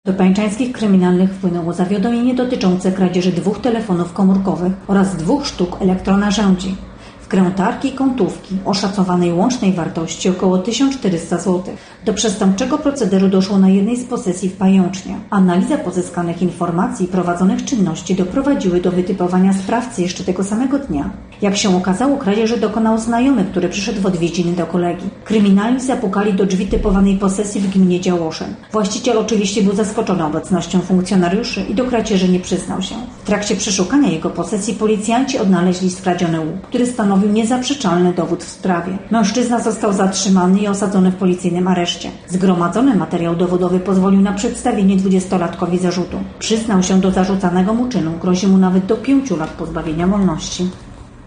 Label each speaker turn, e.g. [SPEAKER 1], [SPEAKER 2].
[SPEAKER 1] Do pańczańskich kryminalnych wpłynęło zawiadomienie dotyczące kradzieży 2 telefonów komórkowych oraz 2 sztuk elektronarzędzi, wkrętarki i kątówki o szacowanej łącznej wartości około 1400 zł. Do przestępczego procederu doszło na jednej z posesji w Pającznie. Analiza pozyskanych informacji i prowadzonych czynności doprowadziły do wytypowania sprawcy jeszcze tego samego dnia. Jak się okazało, kradzieży dokonał znajomy, który przyszedł w odwiedziny do kolegi. Kryminalni zapukali do drzwi typowanej posesji w gminie Działoszyn. Właściciel oczywiście był zaskoczony obecnością funkcjonariuszy i do kradzieży nie przyznał się. W trakcie przeszukania jego posesji policjanci odnaleźli skradziony łuk, który stanowił niezaprzeczalny dowód w sprawie. Mężczyzna został zatrzymany i osadzony w policyjnym areszcie. Zgromadzony materiał dowodowy pozwolił na przedstawienie 20-latkowi zarzutu. Przyznał się do zarzucanego mu czynu, grozi mu nawet do 5 lat pozbawienia wolności.